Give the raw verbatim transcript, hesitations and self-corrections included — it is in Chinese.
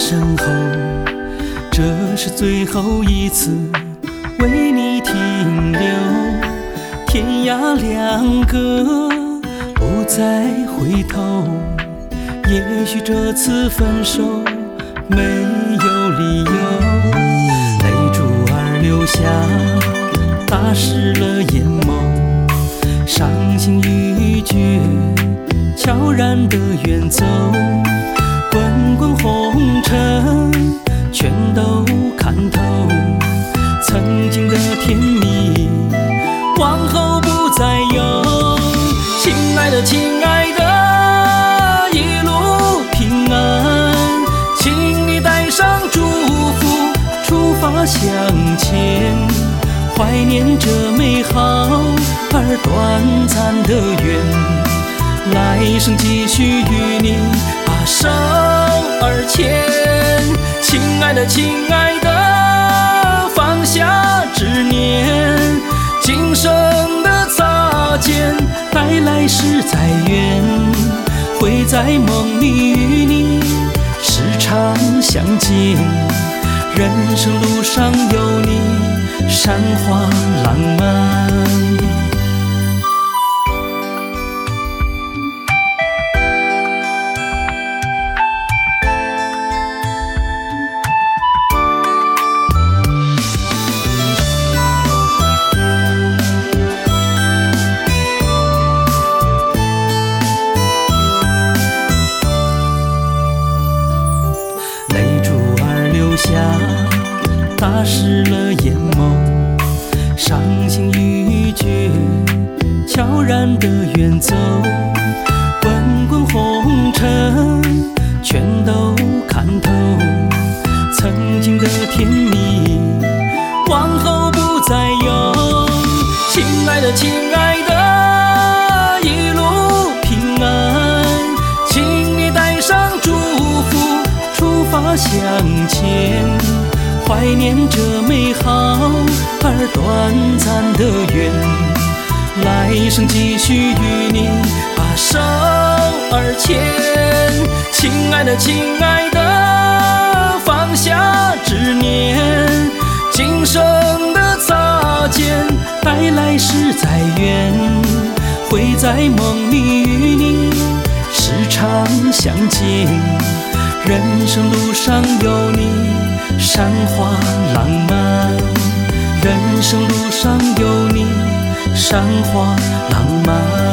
身后，这是最后一次为你停留。天涯两个，不再回头。也许这次分手没有理由，泪珠儿流下，打湿了眼眸，伤心欲绝，悄然地远走。滚滚红尘，全都看透，曾经的甜蜜，往后不再有。亲爱的，亲爱的，一路平安，请你带上祝福，出发向前，怀念这美好而短暂的缘，来生继续与你把手而牵。亲爱的，亲爱的，放下执念，今生的擦肩，待来世再缘，会在梦里与你时常相见。人生路上有你，山花浪漫。打湿了眼眸，伤心欲绝，悄然地远走。滚滚红尘，全都看透，曾经的甜蜜，往后不再有。亲爱的，亲爱的，一路平安，请你带上祝福，出发向前，怀念这美好而短暂的缘，来生继续与你把手而牵。亲爱的，亲爱的，放下执念，今生的擦肩，待来世再缘，会在梦里与你时常相见。人生路上有你，山花浪漫。人生路上有你，山花浪漫。